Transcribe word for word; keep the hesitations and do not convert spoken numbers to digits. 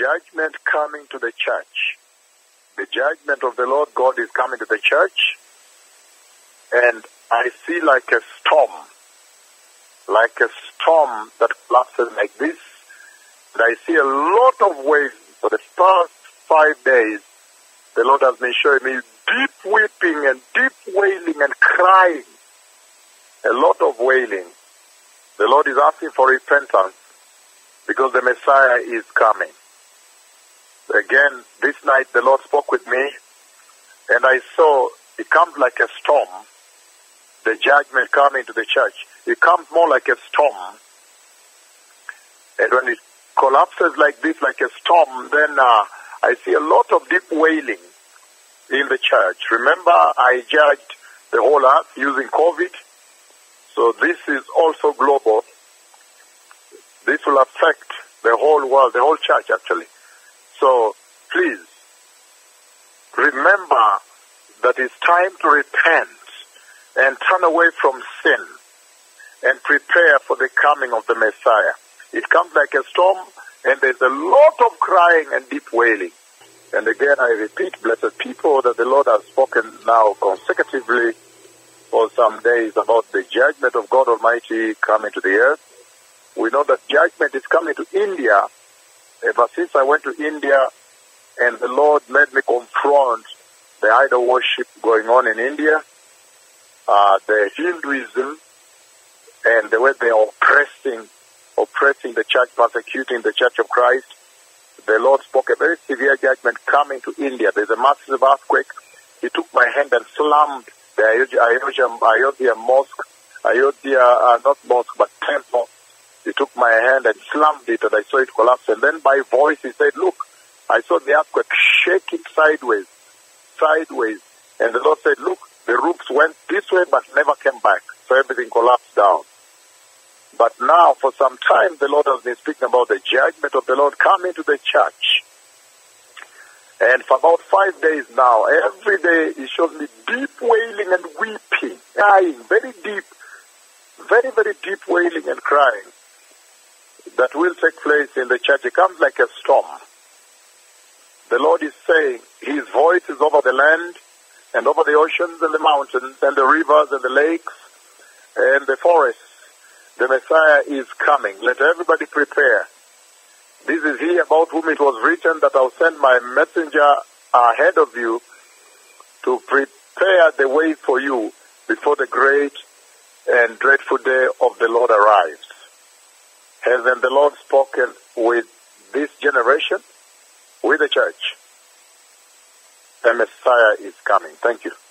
judgment coming to the church. The judgment of the Lord God is coming to the church. And I see like a storm, like a storm that collapses like this. And I see a lot of waves. For the past five days, the Lord has been showing me deep weeping and deep wailing and crying. A lot of wailing. The Lord is asking for repentance because the Messiah is coming. Again, this night the Lord spoke with me, and I saw it comes like a storm, the judgment coming to the church. It comes more like a storm. And when it collapses like this, like a storm, then uh, I see a lot of deep wailing in the church. Remember, I judged the whole earth using COVID. So this is also global. This will affect the whole world, the whole church actually. So please, remember that it's time to repent and turn away from sin and prepare for the coming of the Messiah. It comes like a storm, and there's a lot of crying and deep wailing. And again, I repeat, blessed people, that the Lord has spoken now consecutively for some days about the judgment of God Almighty coming to the earth. We know that judgment is coming to India. Ever since I went to India, and the Lord made me confront the idol worship going on in India, uh, the Hinduism, and the way they are oppressing, oppressing the church, persecuting the Church of Christ. The Lord spoke a very severe judgment coming to India. There's a massive earthquake. He took my hand and slammed the Ayodhya, Ayodhya mosque, Ayodhya, uh, not mosque, but temple. He took my hand and slammed it, and I saw it collapse. And then by voice he said, look, I saw the earthquake shake it sideways, sideways. And the Lord said, look, the roofs went this way but never came back. So everything collapsed down. But now, for some time, the Lord has been speaking about the judgment of the Lord coming to the church. And for about five days now, every day he shows me deep wailing and weeping, crying, very deep, very, very deep wailing and crying that will take place in the church. It comes like a storm. The Lord is saying his voice is over the land and over the oceans and the mountains and the rivers and the lakes and the forests. The Messiah is coming. Let everybody prepare. This is he about whom it was written that I'll send my messenger ahead of you to prepare the way for you before the great and dreadful day of the Lord arrives. Has then the Lord spoken with this generation, with the church? The Messiah is coming. Thank you.